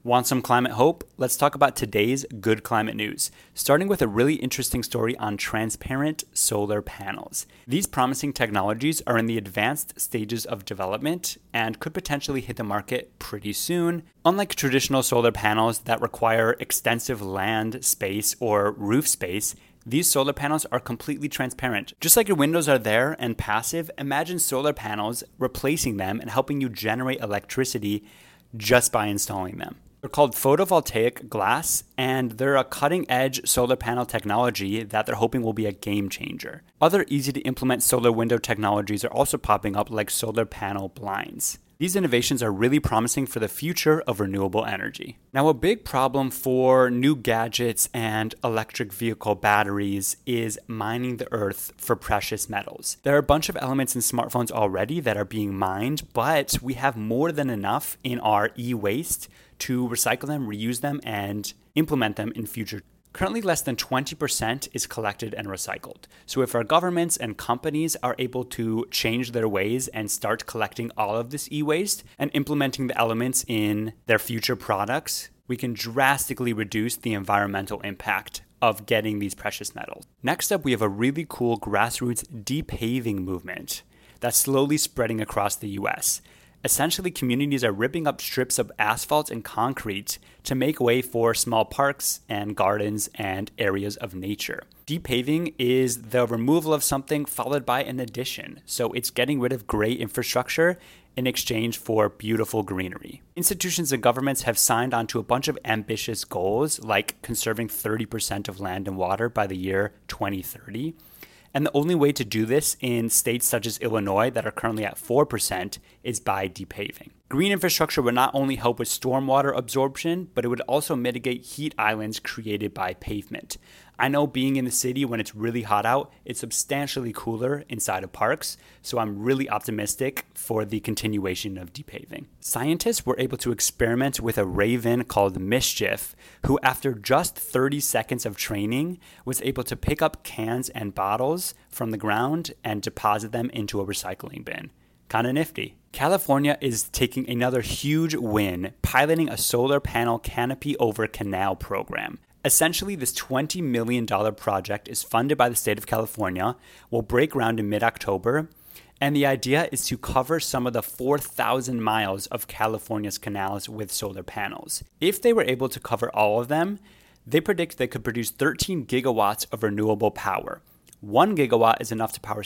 Want some climate hope? Let's talk about today's good climate news, starting with a really interesting story on transparent solar panels. These promising technologies are in the advanced stages of development and could potentially hit the market pretty soon. Unlike traditional solar panels that require extensive land space or roof space, these solar panels are completely transparent. Just like your windows are there and passive, imagine solar panels replacing them and helping you generate electricity just by installing them. They're called photovoltaic glass, and they're a cutting-edge solar panel technology that they're hoping will be a game changer. Other easy-to-implement solar window technologies are also popping up, like solar panel blinds. These innovations are really promising for the future of renewable energy. Now, a big problem for new gadgets and electric vehicle batteries is mining the earth for precious metals. There are a bunch of elements in smartphones already that are being mined, but we have more than enough in our e-waste to recycle them, reuse them, and implement them in future. Currently, less than 20% is collected and recycled. So if our governments and companies are able to change their ways and start collecting all of this e-waste and implementing the elements in their future products, we can drastically reduce the environmental impact of getting these precious metals. Next up, we have a really cool grassroots depaving movement that's slowly spreading across the US. Essentially, communities are ripping up strips of asphalt and concrete to make way for small parks and gardens and areas of nature. Depaving is the removal of something followed by an addition. So it's getting rid of gray infrastructure in exchange for beautiful greenery. Institutions and governments have signed on to a bunch of ambitious goals, like conserving 30% of land and water by the year 2030. And the only way to do this in states such as Illinois that are currently at 4% is by depaving. Green infrastructure would not only help with stormwater absorption, but it would also mitigate heat islands created by pavement. I know being in the city when it's really hot out, it's substantially cooler inside of parks, so I'm really optimistic for the continuation of depaving. Scientists were able to experiment with a raven called Mischief, who after just 30 seconds of training was able to pick up cans and bottles from the ground and deposit them into a recycling bin. Kinda nifty. California is taking another huge win, piloting a solar panel canopy over canal program. Essentially, this $20 million project is funded by the state of California, will break ground in mid-October, and the idea is to cover some of the 4,000 miles of California's canals with solar panels. If they were able to cover all of them, they predict they could produce 13 gigawatts of renewable power. 1 gigawatt is enough to power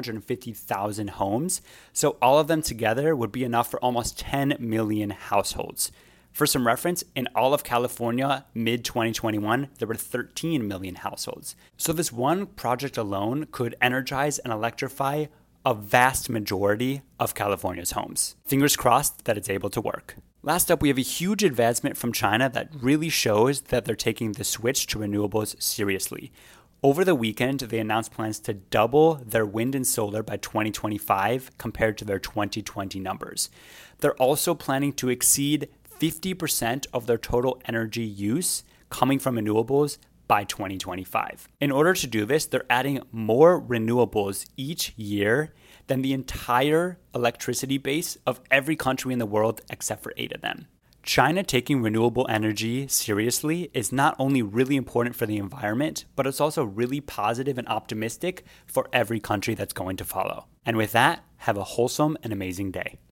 750,000 homes, so all of them together would be enough for almost 10 million households. For some reference, in all of California, mid-2021, there were 13 million households. So this one project alone could energize and electrify a vast majority of California's homes. Fingers crossed that it's able to work. Last up, we have a huge advancement from China that really shows that they're taking the switch to renewables seriously. Over the weekend, they announced plans to double their wind and solar by 2025 compared to their 2020 numbers. They're also planning to exceed 50% of their total energy use coming from renewables by 2025. In order to do this, they're adding more renewables each year than the entire electricity base of every country in the world except for 8 of them. China taking renewable energy seriously is not only really important for the environment, but it's also really positive and optimistic for every country that's going to follow. And with that, have a wholesome and amazing day.